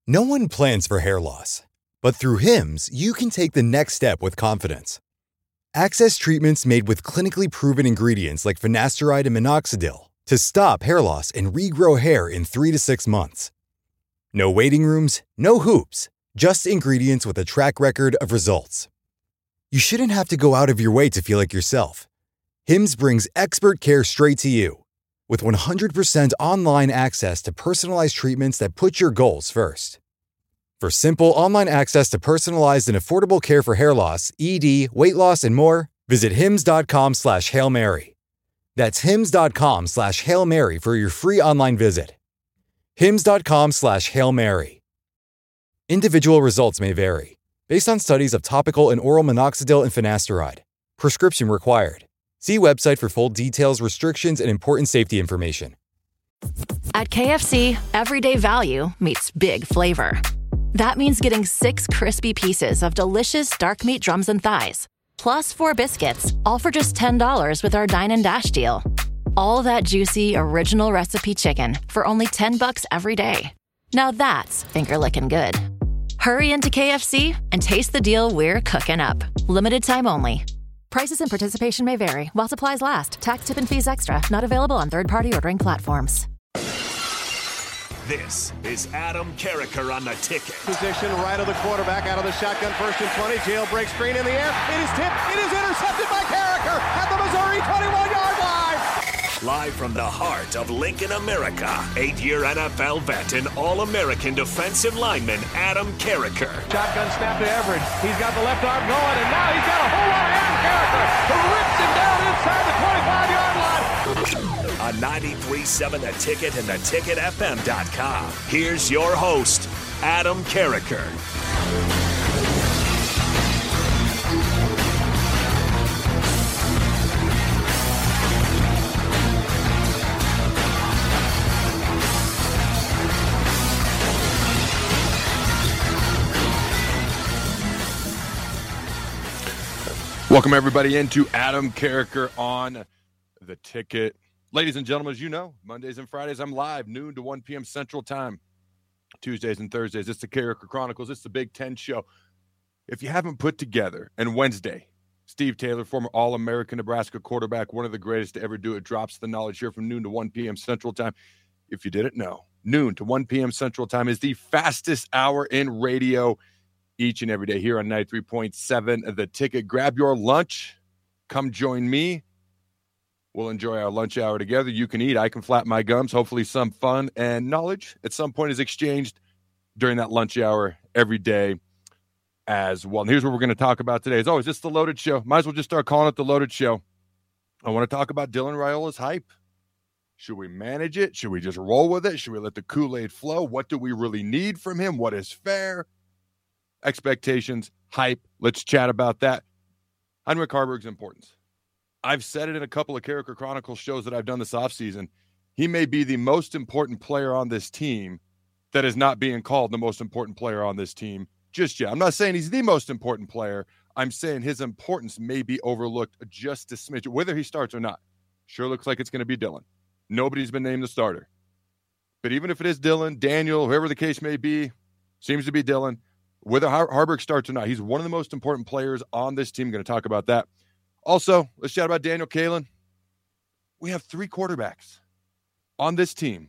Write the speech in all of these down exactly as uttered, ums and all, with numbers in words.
No one plans for hair loss, but through Hims, you can take the next step with confidence. Access treatments made with clinically proven ingredients like finasteride and minoxidil to stop hair loss and regrow hair in three to six months. No waiting rooms, no hoops, just ingredients with a track record of results. You shouldn't have to go out of your way to feel like yourself. Hims brings expert care straight to you. With one hundred percent online access to personalized treatments that put your goals first. For simple online access to personalized and affordable care for hair loss, E D, weight loss, and more, visit hims.com slash Hail Mary. That's hims.com slash Hail Mary for your free online visit. hims.com slash Hail Mary. Individual results may vary, based on studies of topical and oral minoxidil and finasteride. Prescription required. See website for full details, restrictions, and important safety information. At K F C, everyday value meets big flavor. That means getting six crispy pieces of delicious dark meat drums and thighs, plus four biscuits, all for just ten dollars with our Dine and Dash deal. All that juicy, original recipe chicken for only ten bucks every day. Now that's finger-licking good. Hurry into K F C and taste the deal we're cooking up. Limited time only. Prices and participation may vary while supplies last. Tax, tip, and fees extra. Not available on third-party ordering platforms. This is Adam Carriker on the Ticket. Position right of the quarterback, out of the shotgun, first and twenty. Jailbreak screen in the air. It is tipped. It is intercepted by Carriker at the Missouri twenty-one-yard line. Live from the heart of Lincoln, America, eight-year N F L vet and All-American defensive lineman Adam Carriker. Shotgun snap to Everett. He's got the left arm going, and now he's got a whole lot of Adam Carriker who rips him down inside the twenty-five-yard line. On ninety-three point seven The Ticket and the ticket f m dot com. Here's your host, Adam Carriker. Welcome, everybody, into Adam Carriker on the Ticket. Ladies and gentlemen, as you know, Mondays and Fridays, I'm live, noon to one p.m. Central Time. Tuesdays and Thursdays, it's the Carriker Chronicles. It's the Big Ten Show. If you haven't put together, and Wednesday, Steve Taylor, former All-American Nebraska quarterback, one of the greatest to ever do it, drops the knowledge here from noon to one p.m. Central Time. If you didn't know, noon to one p.m. Central Time is the fastest hour in radio each and every day here on ninety-three point seven The Ticket. Grab your lunch. Come join me. We'll enjoy our lunch hour together. You can eat. I can flap my gums. Hopefully some fun and knowledge at some point is exchanged during that lunch hour every day as well. And here's what we're going to talk about today. As always, it's the Loaded Show. Might as well just start calling it the Loaded Show. I want to talk about Dylan Raiola's hype. Should we manage it? Should we just roll with it? Should we let the Kool-Aid flow? What do we really need from him? What is fair? Expectations, hype. Let's chat about that. Heinrich Haarberg's importance. I've said it in a couple of Carriker Chronicles shows that I've done this offseason. He may be the most important player on this team that is not being called the most important player on this team just yet. I'm not saying he's the most important player. I'm saying his importance may be overlooked just a smidge, whether he starts or not. Sure looks like it's going to be Dylan. Nobody's been named the starter. But even if it is Dylan, Daniel, whoever the case may be, seems to be Dylan. Whether Har- Haarberg starts or not, he's one of the most important players on this team. I'm going to talk about that. Also, let's chat about Daniel Kaelin. We have three quarterbacks on this team.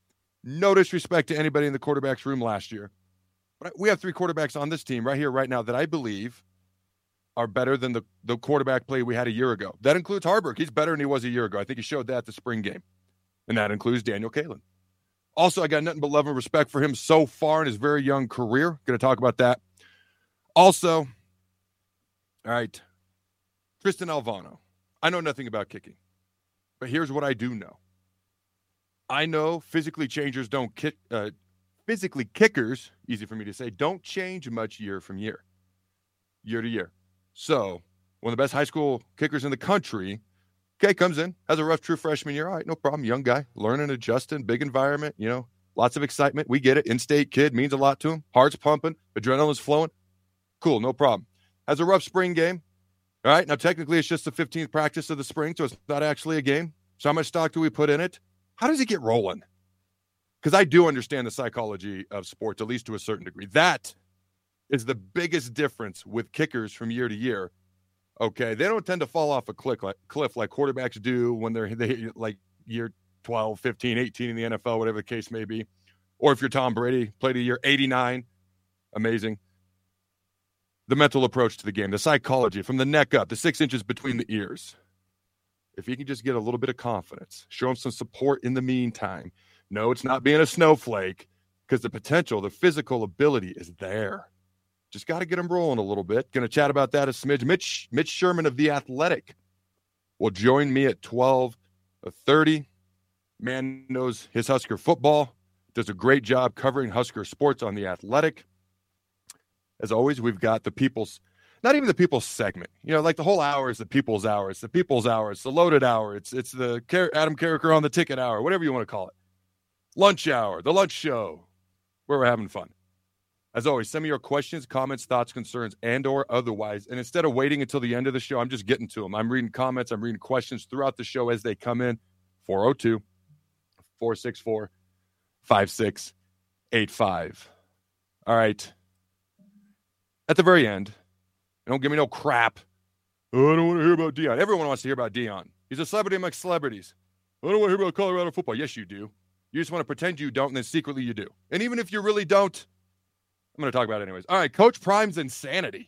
No disrespect to anybody in the quarterbacks room last year. But we have three quarterbacks on this team right here, right now, that I believe are better than the, the quarterback play we had a year ago. That includes Haarberg. He's better than he was a year ago. I think he showed that at the spring game. And that includes Daniel Kaelin. Also, I got nothing but love and respect for him so far in his very young career. Going to talk about that. Also, all right, Tristan Alvano. I know nothing about kicking, but here's what I do know. I know physically changers don't kick, uh, physically kickers, easy for me to say, don't change much year from year, year to year. So one of the best high school kickers in the country, okay, comes in, has a rough true freshman year. All right, no problem. Young guy, learning, adjusting, big environment, you know, lots of excitement. We get it. In-state kid means a lot to him. Heart's pumping. Adrenaline's flowing. Cool, no problem. Has a rough spring game. All right, now technically it's just the fifteenth practice of the spring, so it's not actually a game. So how much stock do we put in it? How does he get rolling? because I do understand the psychology of sports, at least to a certain degree. That is the biggest difference with kickers from year to year. Okay, they don't tend to fall off a cliff like, cliff like quarterbacks do when they're they, like year twelve, fifteen, eighteen in the N F L, whatever the case may be. Or if you're Tom Brady, played a year eighty-nine, amazing. The mental approach to the game, the psychology from the neck up, the six inches between the ears. If you can just get a little bit of confidence, show them some support in the meantime. No, it's not being a snowflake, because the potential, the physical ability is there. Just got to get them rolling a little bit. Going to chat about that a smidge. Mitch, Mitch Sherman of The Athletic will join me at twelve thirty. Man knows his Husker football. Does a great job covering Husker sports on The Athletic. As always, we've got the people's, not even the people's segment. You know, like the whole hour is the people's hour. It's the people's hour. It's the loaded hour. It's it's the Adam Carriker on the ticket hour, whatever you want to call it. Lunch hour, the lunch show, where we're having fun. As always, send me your questions, comments, thoughts, concerns, and or otherwise. And instead of waiting until the end of the show, I'm just getting to them. I'm reading comments. I'm reading questions throughout the show as they come in. four oh two, four six four, five six eight five. All right. At the very end, don't give me no crap. Oh, I don't want to hear about Deion. Everyone wants to hear about Deion. He's a celebrity amongst celebrities. I don't want to hear about Colorado football. Yes, you do. You just want to pretend you don't, and then secretly you do. And even if you really don't, I'm going to talk about it anyways. All right, Coach Prime's insanity.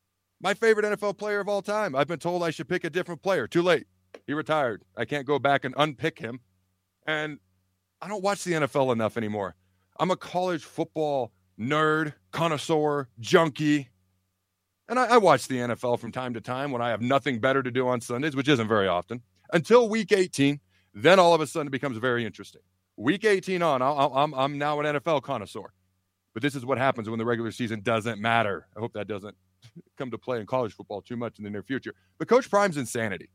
My favorite N F L player of all time. I've been told I should pick a different player. Too late. He retired. I can't go back and unpick him. And I don't watch the N F L enough anymore. I'm a college football nerd, connoisseur, junkie. And I, I watch the N F L from time to time when I have nothing better to do on Sundays, which isn't very often, until week eighteen. Then all of a sudden it becomes very interesting. Week eighteen on, I'll, I'm, I'm now an N F L connoisseur. But this is what happens when the regular season doesn't matter. I hope that doesn't come to play in college football too much in the near future. But Coach Prime's insanity.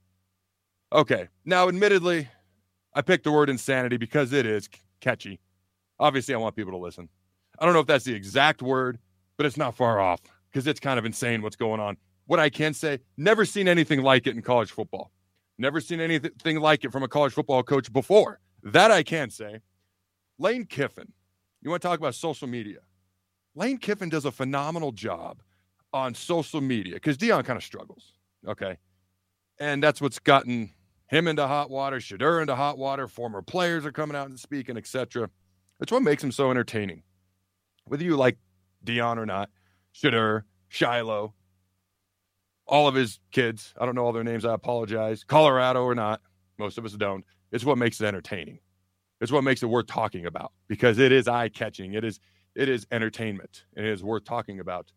Okay, now admittedly, I picked the word insanity because it is catchy. Obviously, I want people to listen. I don't know if that's the exact word, but it's not far off because it's kind of insane what's going on. What I can say, never seen anything like it in college football. Never seen anything like it from a college football coach before. That I can say. Lane Kiffin, you want to talk about social media? Lane Kiffin does a phenomenal job on social media because Deion kind of struggles, okay? And that's what's gotten him into hot water, Shedeur into hot water, former players are coming out and speaking, et cetera. That's what makes him so entertaining. Whether you like Deion or not, Shedeur, Shiloh, all of his kids, I don't know all their names, I apologize, Colorado or not, most of us don't. It's what makes it entertaining. It's what makes it worth talking about because it is eye-catching. It is it is entertainment, and it is worth talking about.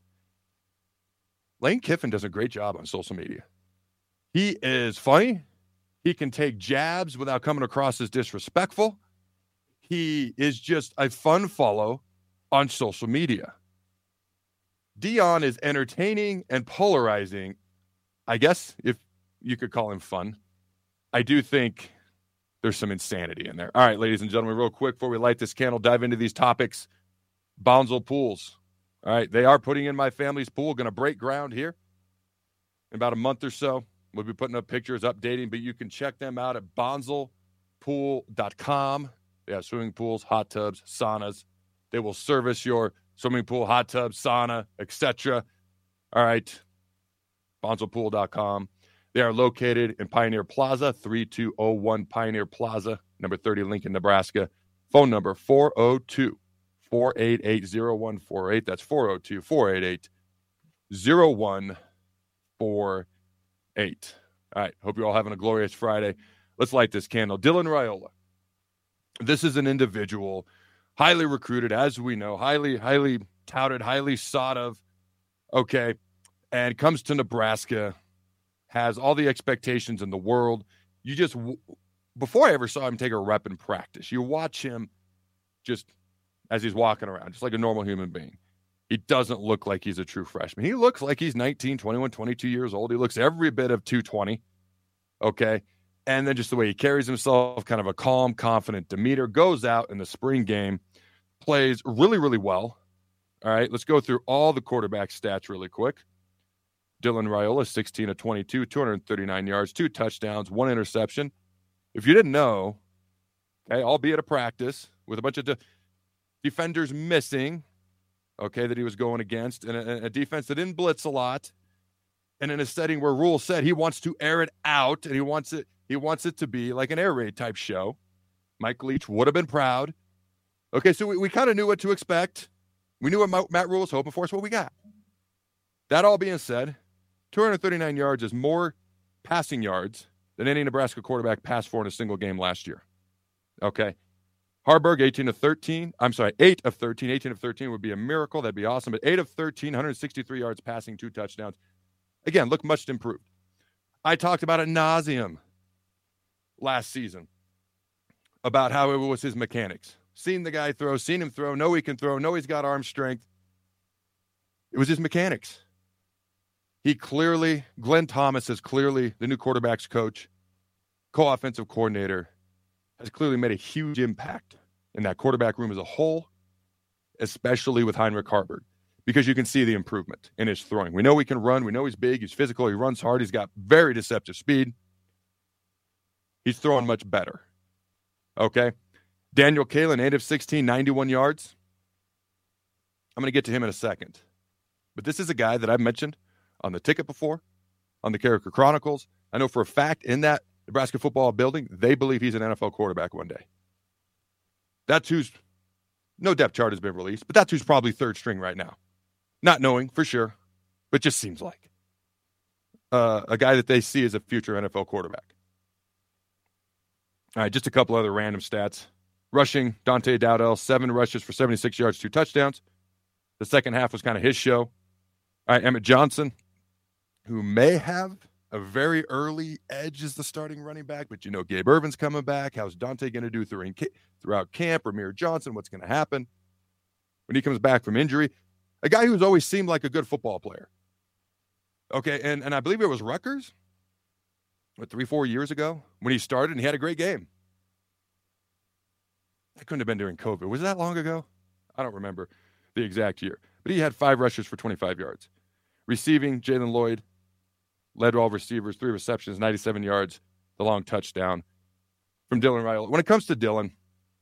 Lane Kiffin does a great job on social media. He is funny. He can take jabs without coming across as disrespectful. He is just a fun follow on social media. Deion is entertaining and polarizing. I guess if you could call him fun. I do think there's some insanity in there. All right, ladies and gentlemen, real quick before we light this candle, dive into these topics. Bonsall Pools. All right, they are putting in my family's pool. Going to break ground here in about a month or so. We'll be putting up pictures, updating, but you can check them out at bonsall pool dot com. They have swimming pools, hot tubs, saunas. They will service your swimming pool, hot tub, sauna, et cetera. All right, bonsall pool dot com. They are located in Pioneer Plaza, three two oh one Pioneer Plaza, number thirty, Lincoln, Nebraska. Phone number four oh two, four eight eight, oh one four eight. That's four oh two, four eight eight, oh one four eight. All right, hope you're all having a glorious Friday. Let's light this candle. Dylan Raiola. This is an individual, highly recruited, as we know, highly, highly touted, highly sought of, okay, and comes to Nebraska, has all the expectations in the world. You just, before I ever saw him take a rep in practice, you watch him just as he's walking around, just like a normal human being. He doesn't look like he's a true freshman. He looks like he's nineteen, twenty-one, twenty-two years old. He looks every bit of two twenty, okay? And then just the way he carries himself, kind of a calm, confident demeanor, goes out in the spring game, plays really, really well. All right, let's go through all the quarterback stats really quick. Dylan Raiola, sixteen of twenty-two, two hundred thirty-nine yards, two touchdowns, one interception. If you didn't know, okay, albeit a practice with a bunch of de- defenders missing, okay, that he was going against, and a, a defense that didn't blitz a lot, and in a setting where Rule said he wants to air it out, and he wants it he wants it to be like an air raid type show. Mike Leach would have been proud. Okay, so we, we kind of knew what to expect. We knew what Matt Rule was hoping for, so what we got. That all being said, two hundred thirty-nine yards is more passing yards than any Nebraska quarterback passed for in a single game last year. Okay. Harburg, eighteen of thirteen. I'm sorry, eight of thirteen. eighteen of thirteen would be a miracle. That'd be awesome. But eight of thirteen, one hundred sixty-three yards passing, two touchdowns. Again, look much improved. I talked about ad nauseum last season about how it was his mechanics. Seen the guy throw, seen him throw, know he can throw, know he's got arm strength. It was his mechanics. He clearly, Glenn Thomas is clearly the new quarterback's coach, co-offensive coordinator, has clearly made a huge impact in that quarterback room as a whole, especially with Heinrich Harburg, because you can see the improvement in his throwing. We know he can run. We know he's big. He's physical. He runs hard. He's got very deceptive speed. He's throwing much better. Okay. Daniel Kalen, eight of sixteen, ninety-one yards. I'm going to get to him in a second. But this is a guy that I've mentioned on the ticket before, on the Carricker Chronicles. I know for a fact in that Nebraska football building, they believe he's an N F L quarterback one day. That's who's, no depth chart has been released, but that's who's probably third string right now. Not knowing for sure, but just seems like uh, a guy that they see as a future N F L quarterback. All right, just a couple other random stats. Rushing, Dante Dowdell, seven rushes for seventy-six yards, two touchdowns. The second half was kind of his show. All right, Emmett Johnson, who may have a very early edge as the starting running back, but you know Gabe Irvin's coming back. How's Dante going to do throughout camp? Ramir Johnson, what's going to happen when he comes back from injury? A guy who's always seemed like a good football player. Okay, and, and I believe it was Rutgers, what, three, four years ago when he started, and he had a great game. That couldn't have been during COVID. Was that long ago? I don't remember the exact year. But he had five rushes for twenty-five yards. Receiving, Jalen Lloyd led all receivers, three receptions, ninety-seven yards, the long touchdown from Dylan Raiola. When it comes to Dylan,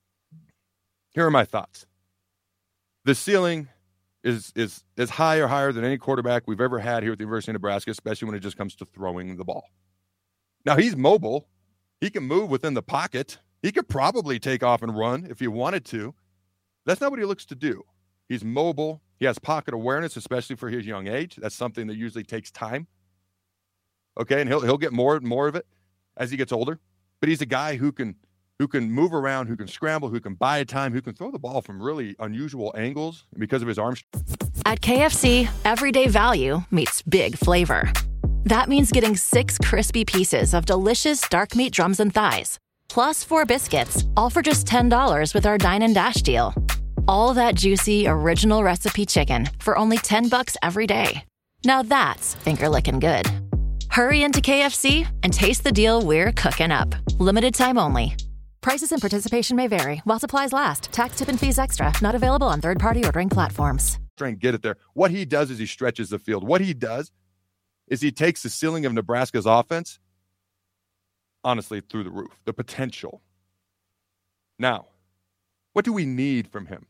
here are my thoughts. The ceiling is is is high or higher than any quarterback we've ever had here at the University of Nebraska, especially when it just comes to throwing the ball. Now, he's mobile. He can move within the pocket. He could probably take off and run if he wanted to. That's not what he looks to do. He's mobile. He has pocket awareness, especially for his young age. That's something that usually takes time. Okay, and he'll he'll get more and more of it as he gets older. But he's a guy who can who can move around, who can scramble, who can buy time, who can throw the ball from really unusual angles because of his arm strength. At K F C, everyday value meets big flavor. That means getting six crispy pieces of delicious dark meat drums and thighs, plus four biscuits, all for just ten dollars with our Dine and Dash deal. All that juicy, original recipe chicken for only ten bucks every day. Now that's finger-licking good. Hurry into K F C and taste the deal we're cooking up. Limited time only. Prices and participation may vary while supplies last. Tax, tip, and fees extra. Not available on third-party ordering platforms. Try and get it there. What he does is he stretches the field. What he does is he takes the ceiling of Nebraska's offense, honestly, through the roof. The potential. Now, what do we need from him?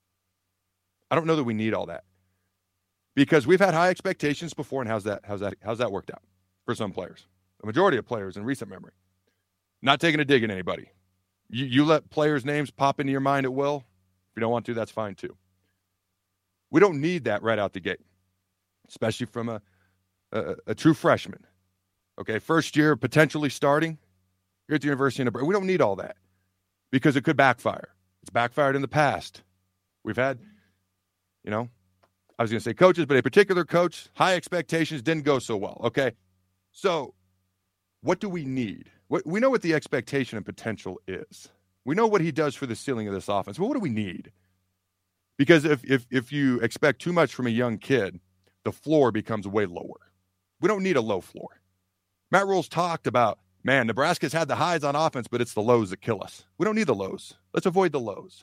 I don't know that we need all that. Because we've had high expectations before, and how's that, how's that, how's that worked out for some players? The majority of players in recent memory. Not taking a dig at anybody. You, you let players' names pop into your mind at will. If you don't want to, that's fine too. We don't need that right out the gate, especially from a, a, a true freshman. Okay, first year potentially starting here at the University of Nebraska. We don't need all that because it could backfire. It's backfired in the past. We've had, you know, I was going to say coaches, but a particular coach, high expectations, didn't go so well. Okay, so what do we need? What, we know what the expectation and potential is. We know what he does for the ceiling of this offense. But what do we need? Because if if if you expect too much from a young kid, the floor becomes way lower. We don't need a low floor. Matt Rule's talked about, man, Nebraska's had the highs on offense, but it's the lows that kill us. We don't need the lows. Let's avoid the lows.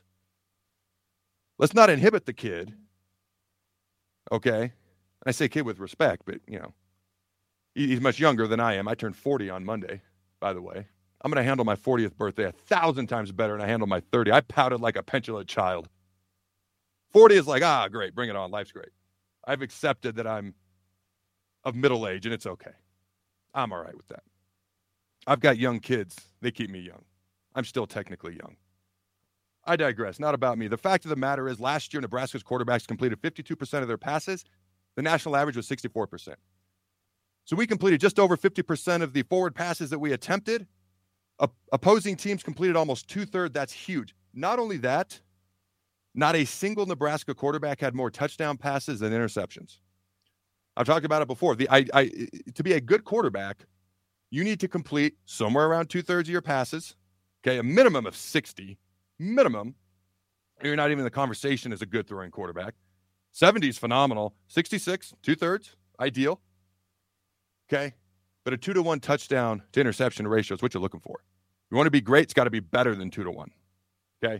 Let's not inhibit the kid. Okay? And I say kid with respect, but, you know, he's much younger than I am. I turned forty on Monday, by the way. I'm going to handle my fortieth birthday a thousand times better than I handle my thirty. I pouted like a petulant child. forty is like, ah, great, bring it on. Life's great. I've accepted that I'm of middle age, and it's okay. I'm all right with that. I've got young kids. They keep me young. I'm still technically young. I digress. Not about me. The fact of the matter is, last year, Nebraska's quarterbacks completed fifty-two percent of their passes. The national average was sixty-four percent. So we completed just over fifty percent of the forward passes that we attempted. O- opposing teams completed almost two-thirds. That's huge. Not only that, not a single Nebraska quarterback had more touchdown passes than interceptions. I've talked about it before. The I, I to be a good quarterback, you need to complete somewhere around two-thirds of your passes, okay, a minimum of sixty, minimum. You're not even in the conversation as a good throwing quarterback. seventy is phenomenal. sixty-six, two-thirds, ideal. Okay, but a two to one touchdown to interception ratio is what you're looking for. You want to be great, it's got to be better than two to one. Okay,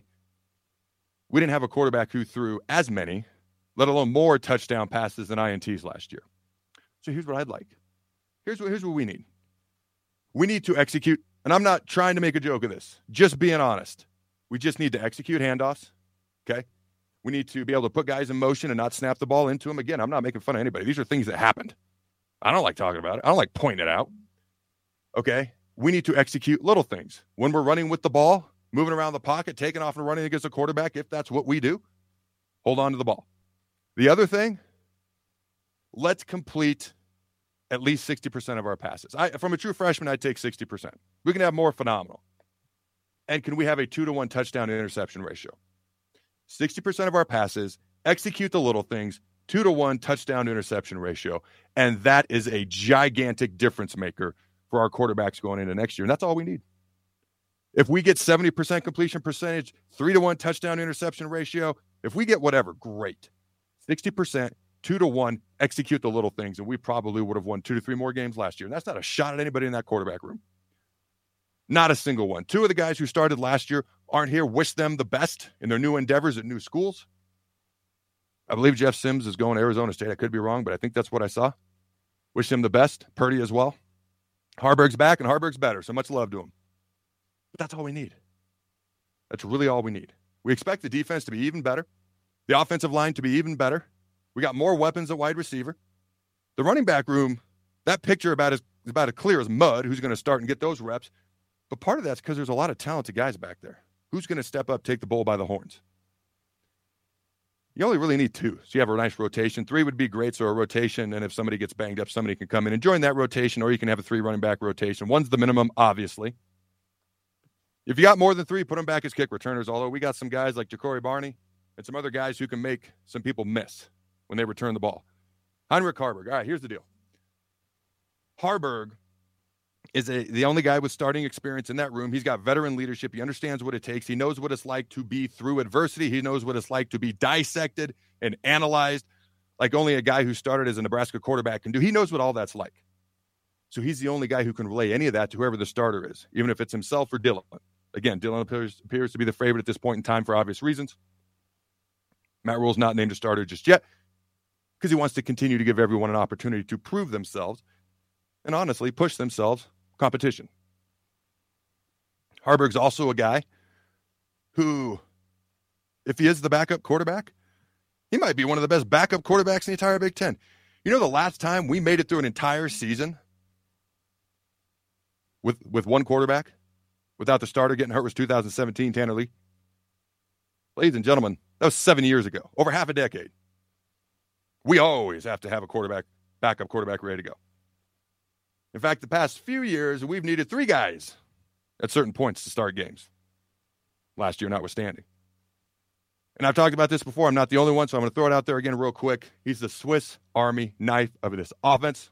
we didn't have a quarterback who threw as many, let alone more touchdown passes than I N Ts last year. So here's what I'd like. Here's what here's what we need. We need to execute, and I'm not trying to make a joke of this, just being honest. We just need to execute handoffs. Okay, we need to be able to put guys in motion and not snap the ball into them. Again, I'm not making fun of anybody. These are things that happened. I don't like talking about it. I don't like pointing it out. Okay? We need to execute little things. When we're running with the ball, moving around the pocket, taking off and running against a quarterback, if that's what we do, hold on to the ball. The other thing, let's complete at least sixty percent of our passes. I, from a true freshman, I'd take sixty percent. We can have more, phenomenal. And can we have a two to one touchdown to interception ratio? sixty percent of our passes, execute the little things, two to one touchdown to interception ratio. And that is a gigantic difference maker for our quarterbacks going into next year. And that's all we need. If we get seventy percent completion percentage, three to one touchdown to interception ratio, if we get whatever, great. sixty percent, two to one, execute the little things. And we probably would have won two to three more games last year. And that's not a shot at anybody in that quarterback room. Not a single one. Two of the guys who started last year aren't here. Wish them the best in their new endeavors at new schools. I believe Jeff Sims is going to Arizona State. I could be wrong, but I think that's what I saw. Wish him the best. Purdy as well. Harburg's back, and Harburg's better, so much love to him. But that's all we need. That's really all we need. We expect the defense to be even better, the offensive line to be even better. We got more weapons at wide receiver. The running back room, that picture about as about as clear as mud, who's going to start and get those reps. But part of that's because there's a lot of talented guys back there. Who's going to step up, take the bull by the horns? You only really need two, so you have a nice rotation. Three would be great, so a rotation, and if somebody gets banged up, somebody can come in and join that rotation, or you can have a three running back rotation. One's the minimum, obviously. If you got more than three, put them back as kick returners, although we got some guys like Ja'Cory Barney and some other guys who can make some people miss when they return the ball. Heinrich Haarberg. All right, here's the deal. Haarberg is a, the only guy with starting experience in that room. He's got veteran leadership. He understands what it takes. He knows what it's like to be through adversity. He knows what it's like to be dissected and analyzed like only a guy who started as a Nebraska quarterback can do. He knows what all that's like. So he's the only guy who can relay any of that to whoever the starter is, even if it's himself or Dylan. Again, Dylan appears, appears to be the favorite at this point in time for obvious reasons. Matt Rule's not named a starter just yet because he wants to continue to give everyone an opportunity to prove themselves and honestly push themselves competition. Haarberg's also a guy who, if he is the backup quarterback, he might be one of the best backup quarterbacks in the entire Big Ten. You know, the last time we made it through an entire season with with one quarterback without the starter getting hurt was two thousand seventeen, Tanner Lee. Ladies and gentlemen, that was seven years ago, over half a decade. We always have to have a quarterback, backup quarterback ready to go. In fact, the past few years, we've needed three guys at certain points to start games. Last year notwithstanding. And I've talked about this before. I'm not the only one, so I'm going to throw it out there again real quick. He's the Swiss Army knife of this offense.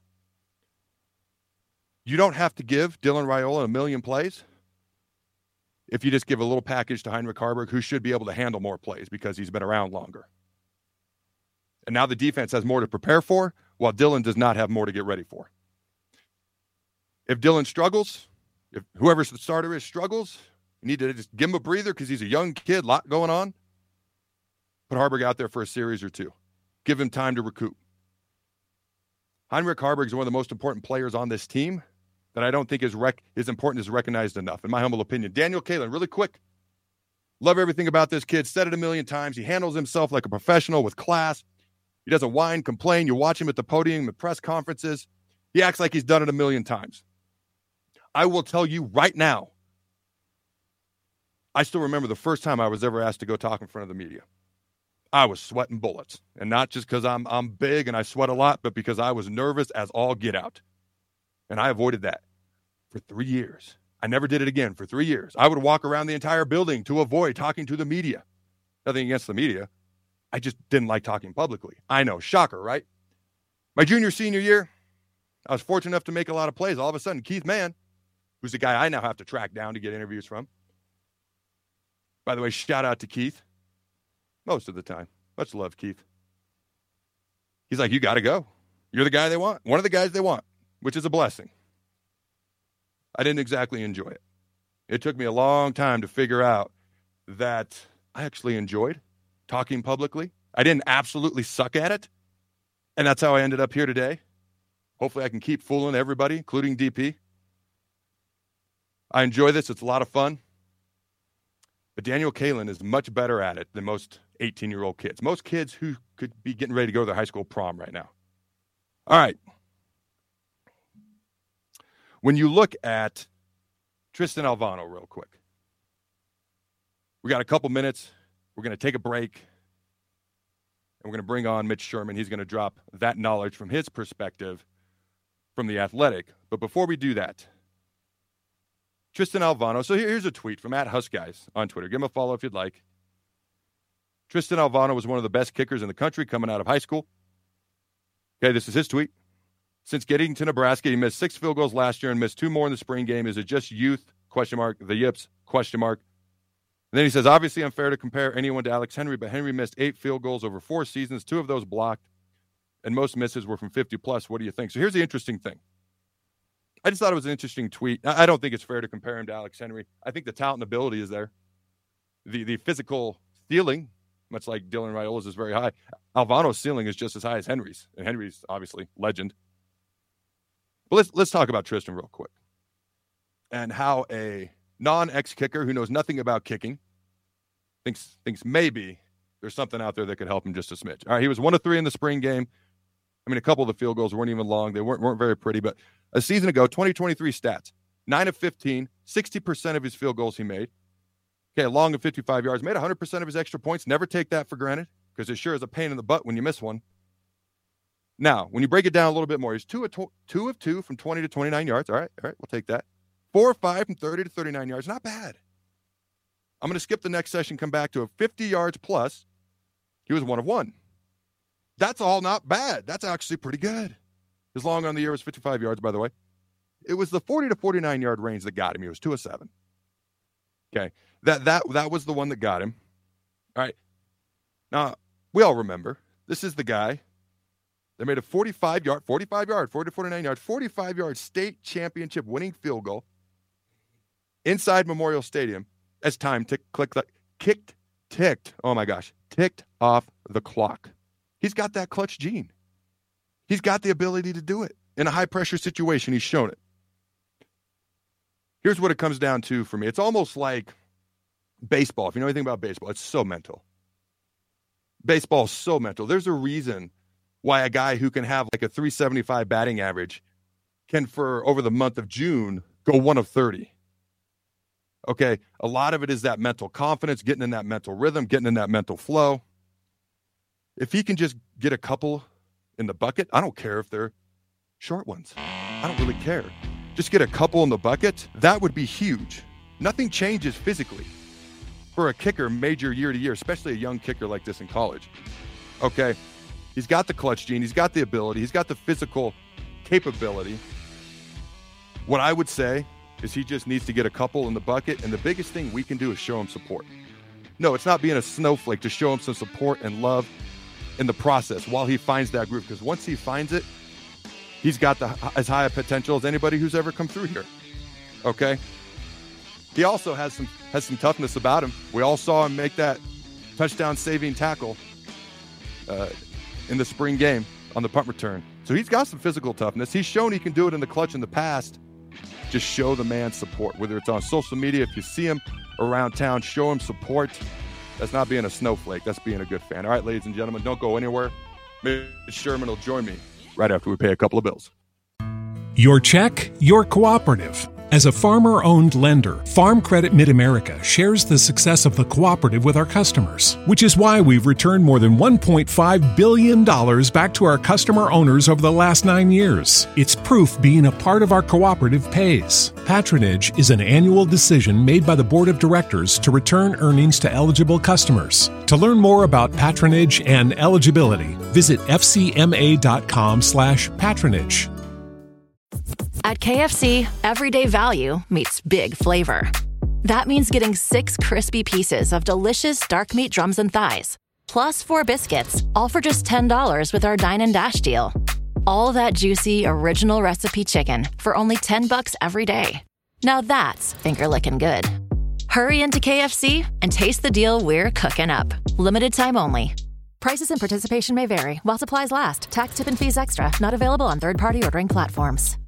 You don't have to give Dylan Raiola a million plays if you just give a little package to Heinrich Haarberg, who should be able to handle more plays because he's been around longer. And now the defense has more to prepare for, while Dylan does not have more to get ready for. If Dylan struggles, if whoever the starter is struggles, you need to just give him a breather because he's a young kid, lot going on. Put Haarberg out there for a series or two. Give him time to recoup. Heinrich Haarberg is one of the most important players on this team, that I don't think is rec- is important is recognized enough, in my humble opinion. Daniel Kaelin, really quick. Love everything about this kid. Said it a million times. He handles himself like a professional with class. He doesn't whine, complain. You watch him at the podium, the press conferences. He acts like he's done it a million times. I will tell you right now, I still remember the first time I was ever asked to go talk in front of the media. I was sweating bullets, and not just because I'm I'm big and I sweat a lot, but because I was nervous as all get out. And I avoided that for three years. I never did it again for three years. I would walk around the entire building to avoid talking to the media. Nothing against the media. I just didn't like talking publicly. I know, shocker, right? My junior, senior year, I was fortunate enough to make a lot of plays. All of a sudden, Keith Mann, who's the guy I now have to track down to get interviews from. By the way, shout out to Keith. Most of the time. Much love, Keith. He's like, you got to go. You're the guy they want. One of the guys they want, which is a blessing. I didn't exactly enjoy it. It took me a long time to figure out that I actually enjoyed talking publicly. I didn't absolutely suck at it. And that's how I ended up here today. Hopefully I can keep fooling everybody, including D P. I enjoy this. It's a lot of fun. But Daniel Kaelin is much better at it than most eighteen-year-old kids. Most kids who could be getting ready to go to their high school prom right now. All right. When you look at Tristan Alvano real quick, we got a couple minutes. We're going to take a break, and we're going to bring on Mitch Sherman. He's going to drop that knowledge from his perspective from The Athletic. But before we do that, Tristan Alvano. So here's a tweet from at Husguys on Twitter. Give him a follow if you'd like. Tristan Alvano was one of the best kickers in the country coming out of high school. Okay, this is his tweet. Since getting to Nebraska, he missed six field goals last year and missed two more in the spring game. Is it just youth? Question mark. The yips? Question mark. And then he says, obviously unfair to compare anyone to Alex Henry, but Henry missed eight field goals over four seasons, two of those blocked, and most misses were from fifty plus. What do you think? So here's the interesting thing. I just thought it was an interesting tweet. I don't think it's fair to compare him to Alex Henry. I think the talent and ability is there. The the physical ceiling, much like Dylan Raiola's, is very high. Alvano's ceiling is just as high as Henry's, and Henry's obviously legend. But let's let's talk about Tristan real quick and how a non-ex kicker who knows nothing about kicking thinks thinks maybe there's something out there that could help him just a smidge. All right, he was one of three in the spring game. I mean, a couple of the field goals weren't even long. They weren't weren't very pretty, but a season ago, twenty twenty-three stats, nine of fifteen, sixty percent of his field goals he made. Okay, long of fifty-five yards, made one hundred percent of his extra points. Never take that for granted because it sure is a pain in the butt when you miss one. Now, when you break it down a little bit more, he's two of, tw- two of two from twenty to twenty-nine yards. All right, all right, we'll take that. Four or five from thirty to thirty-nine yards. Not bad. I'm going to skip the next session, come back to a fifty yards plus. He was one of one. That's all not bad. That's actually pretty good. His long on the year was fifty-five yards, by the way. It was the forty to forty-nine yard range that got him. He was two of seven. Okay. That that that was the one that got him. All right. Now, we all remember, this is the guy that made a forty-five yard, forty-five yard, forty to forty-nine yard, forty-five yard state championship winning field goal inside Memorial Stadium as time tick, click, click, kicked, ticked. Oh my gosh. Ticked off the clock. He's got that clutch gene. He's got the ability to do it. In a high-pressure situation, he's shown it. Here's what it comes down to for me. It's almost like baseball. If you know anything about baseball, it's so mental. Baseball is so mental. There's a reason why a guy who can have like a three seventy-five batting average can, for over the month of June, go one of thirty. Okay, a lot of it is that mental confidence, getting in that mental rhythm, getting in that mental flow. If he can just get a couple in the bucket, I don't care if they're short ones. I don't really care. Just get a couple in the bucket, that would be huge. Nothing changes physically for a kicker major year to year, especially a young kicker like this in college. Okay, he's got the clutch gene, he's got the ability, he's got the physical capability. What I would say is he just needs to get a couple in the bucket, and the biggest thing we can do is show him support. No, it's not being a snowflake, to show him some support and love in the process while he finds that groove, because once he finds it, he's got the, as high a potential as anybody who's ever come through here. Okay? He also has some has some toughness about him. We all saw him make that touchdown-saving tackle uh, in the spring game on the punt return. So he's got some physical toughness. He's shown he can do it in the clutch in the past. just show the man support, whether it's on social media. If you see him around town, show him support. That's not being a snowflake. That's being a good fan. All right, ladies and gentlemen, don't go anywhere. Mitch Sherman will join me right after we pay a couple of bills. Your check, your cooperative. As a farmer-owned lender, Farm Credit Mid-America shares the success of the cooperative with our customers, which is why we've returned more than one point five billion dollars back to our customer owners over the last nine years. It's proof being a part of our cooperative pays. Patronage is an annual decision made by the Board of Directors to return earnings to eligible customers. To learn more about patronage and eligibility, visit f c m a dot com slash patronage. At K F C, everyday value meets big flavor. That means getting six crispy pieces of delicious dark meat drums and thighs, plus four biscuits, all for just ten dollars with our Dine and Dash deal. All that juicy, original recipe chicken for only ten bucks every day. Now that's finger-licking good. Hurry into K F C and taste the deal we're cooking up. Limited time only. Prices and participation may vary while supplies last. Tax, tip, and fees extra. Not available on third-party ordering platforms.